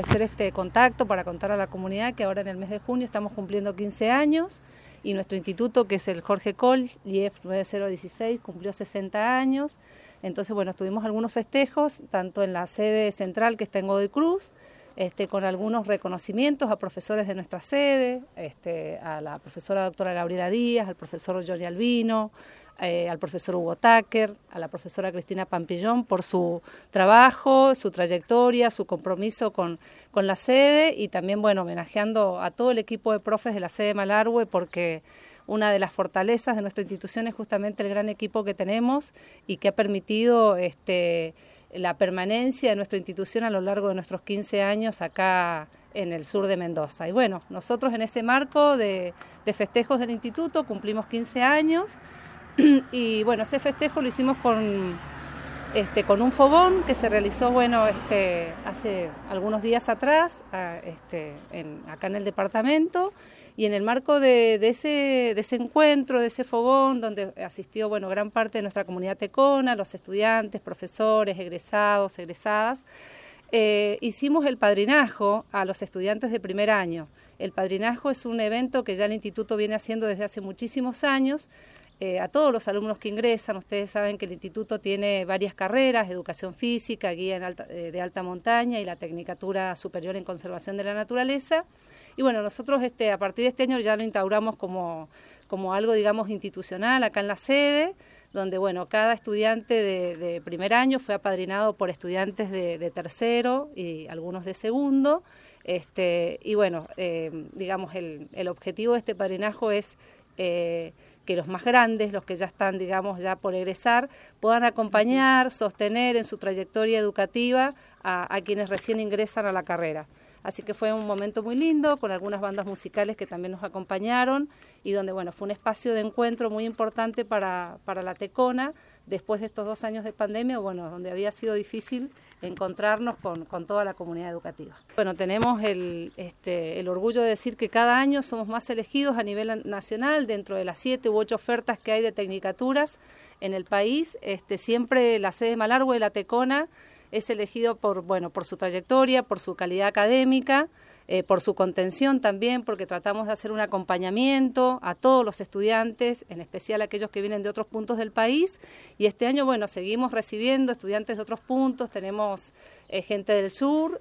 hacer este contacto para contar a la comunidad que ahora en el mes de junio estamos cumpliendo 15 años y nuestro instituto, que es el Jorge Coll, IEF 9016, cumplió 60 años. Entonces, bueno, tuvimos algunos festejos, tanto en la sede central que está en Godoy Cruz, con algunos reconocimientos a profesores de nuestra sede, a la profesora doctora Gabriela Díaz, al profesor Johnny Albino, al profesor Hugo Tucker, a la profesora Cristina Pampillón por su trabajo, su trayectoria, su compromiso con la sede y también, bueno, homenajeando a todo el equipo de profes de la sede de Malargüe porque una de las fortalezas de nuestra institución es justamente el gran equipo que tenemos y que ha permitido la permanencia de nuestra institución a lo largo de nuestros 15 años acá en el sur de Mendoza. Y bueno, nosotros en ese marco de festejos del instituto cumplimos 15 años y bueno, ese festejo lo hicimos con un fogón que se realizó hace algunos días atrás acá en el departamento y en el marco de ese encuentro, de ese fogón donde asistió gran parte de nuestra comunidad tecona, los estudiantes, profesores, egresados, egresadas, hicimos el padrinajo a los estudiantes de primer año. El padrinajo es un evento que ya el instituto viene haciendo desde hace muchísimos años. A todos los alumnos que ingresan, ustedes saben que el instituto tiene varias carreras, educación física, guía de alta montaña y la tecnicatura superior en conservación de la naturaleza. Y bueno, nosotros a partir de este año ya lo instauramos como algo, digamos, institucional acá en la sede, donde bueno, cada estudiante de primer año fue apadrinado por estudiantes de tercero y algunos de segundo. Y bueno, digamos, el objetivo de este padrinajo es que los más grandes, los que ya están, digamos, ya por egresar, puedan acompañar, sostener en su trayectoria educativa a quienes recién ingresan a la carrera. Así que fue un momento muy lindo, con algunas bandas musicales que también nos acompañaron y donde, bueno, fue un espacio de encuentro muy importante para la Tecona, después de estos 2 años de pandemia, bueno, donde había sido difícil encontrarnos con toda la comunidad educativa. Bueno, tenemos el orgullo de decir que cada año somos más elegidos a nivel nacional dentro de las 7 u 8 ofertas que hay de tecnicaturas en el país. Siempre la sede de Malargüe, la Tecona, es elegido por su trayectoria, por su calidad académica, por su contención también, porque tratamos de hacer un acompañamiento a todos los estudiantes, en especial a aquellos que vienen de otros puntos del país. Y este año, bueno, seguimos recibiendo estudiantes de otros puntos, tenemos gente del sur,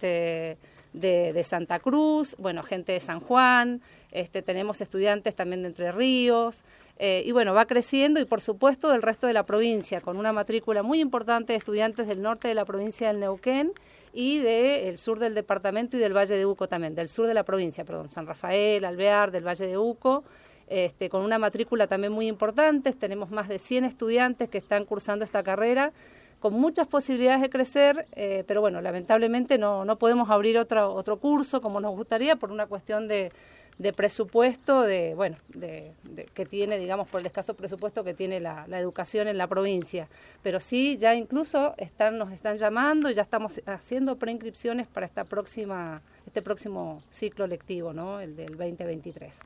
de Santa Cruz, bueno, gente de San Juan, tenemos estudiantes también de Entre Ríos, y bueno, va creciendo y por supuesto del resto de la provincia, con una matrícula muy importante de estudiantes del norte de la provincia del Neuquén y del sur del departamento y del Valle de Uco también, del sur de la provincia, perdón, San Rafael, Alvear, del Valle de Uco, con una matrícula también muy importante. Tenemos más de 100 estudiantes que están cursando esta carrera, con muchas posibilidades de crecer, pero bueno, lamentablemente no podemos abrir otro curso como nos gustaría por una cuestión de presupuesto, que tiene, digamos, por el escaso presupuesto que tiene la educación en la provincia. Pero sí, ya incluso nos están llamando y ya estamos haciendo preinscripciones para este próximo ciclo lectivo, ¿no? El del 2023.